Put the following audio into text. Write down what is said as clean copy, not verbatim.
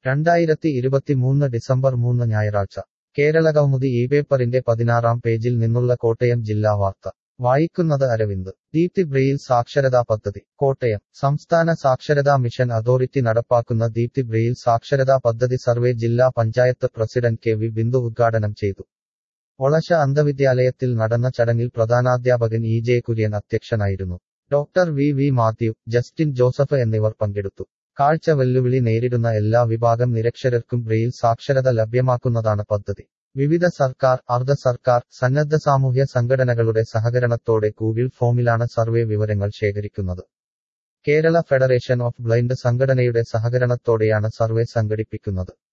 2023 December 3 ഞായറാഴ്ച കേരളകൗമുദി ഇപേപ്പറിന്റെ 16-ാം പേജിൽ നിന്നുള്ള കോട്ടയം ജില്ലാ വാർത്ത വായിക്കുന്നത് അരവിന്ദ്. ദീപ്തി ബ്രെയിൽ സാക്ഷരതാ പദ്ധതി കോട്ടയം. സംസ്ഥാന സാക്ഷരതാ മിഷൻ അതോറിറ്റി നടപ്പാക്കുന്ന ദീപ്തി ബ്രെയിൽ സാക്ഷരതാ പദ്ധതി സർവേ ജില്ലാ panchayat president K V Bindu ഉദ്ഘാടനം ചെയ്തു. ഒളശ അന്ധവിദ്യാലയത്തിൽ നടന്ന ചടങ്ങിൽ പ്രധാനാധ്യാപകൻ ഇ ജെ കുര്യൻ അധ്യക്ഷനായിരുന്നു. Doctor V V Mathew, Justin Joseph എന്നിവർ പങ്കെടുത്തു. കാഴ്ച വെല്ലുവിളി നേരിടുന്ന എല്ലാ വിഭാഗം നിരക്ഷരർക്കും ബ്രെയിൽ സാക്ഷരത ലഭ്യമാക്കുന്നതാണ് പദ്ധതി. വിവിധ സർക്കാർ, അർദ്ധ സർക്കാർ, സന്നദ്ധ സാമൂഹ്യ സംഘടനകളുടെ സഹകരണത്തോടെ ഗൂഗിൾ ഫോമിലാണ് സർവേ വിവരങ്ങൾ ശേഖരിക്കുന്നത്. കേരള ഫെഡറേഷൻ ഓഫ് ബ്ലൈൻഡ് സംഘടനയുടെ സഹകരണത്തോടെയാണ് സർവേ സംഘടിപ്പിക്കുന്നത്.